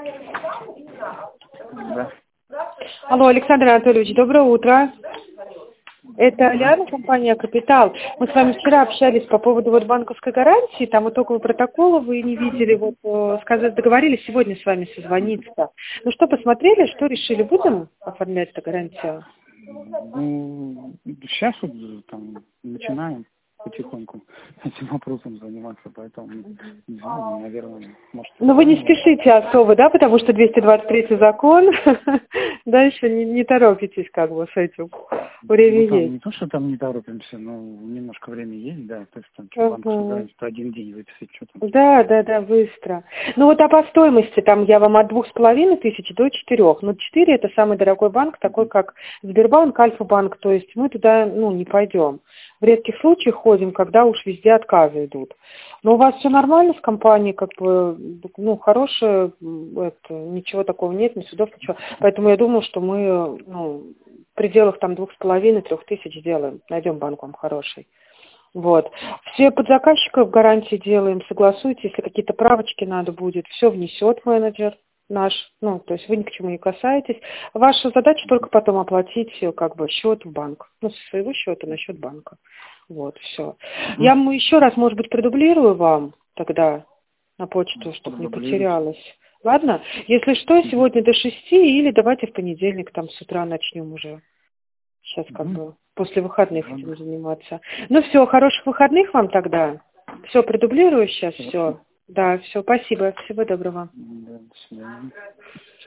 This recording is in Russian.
Да. Алло, Александр Анатольевич, доброе утро. Это Лиана, компания «Капитал». Мы с вами вчера общались по поводу банковской гарантии, там итогового протокола вы не видели, договорились сегодня с вами созвониться. Ну что, посмотрели, что решили, будем оформлять эту гарантию? Ну, сейчас вот там начинаем потихоньку этим вопросом заниматься, поэтому, не знаю, наверное, может... Но вы не спешите особо, да, потому что 223 закон, дальше не торопитесь с этим, время есть. Не то, что там не торопимся, но немножко времени есть, да, то есть там банковскую гарантию один день выписать, что там. Да, быстро. Ну а по стоимости, там я вам от 2500 до 4. Но 4 это самый дорогой банк, такой как Сбербанк, Альфа-банк, то есть мы туда, не пойдем. В редких случаях ходим, когда уж везде отказы идут. Но у вас все нормально с компанией, хорошее, ничего такого нет, ни судов, ничего. Поэтому я думаю, что мы, в пределах там 2500-3000 сделаем, найдем банк вам хороший. Вот. Все подзаказчиков гарантии делаем, согласуйте, если какие-то правочки надо будет, все внесет менеджер наш, то есть вы ни к чему не касаетесь. Ваша задача только потом оплатить счет в банк, со своего счета на счет банка. Вот, все. Я еще раз, может быть, продублирую вам тогда на почту, чтобы не потерялась. Ладно? Если что, сегодня до 6 или давайте в понедельник там с утра начнем уже. Сейчас после выходных этим заниматься. Ну все, хороших выходных вам тогда. Все, продублирую сейчас, все. Да, все, спасибо. Всего доброго. Да, до свидания.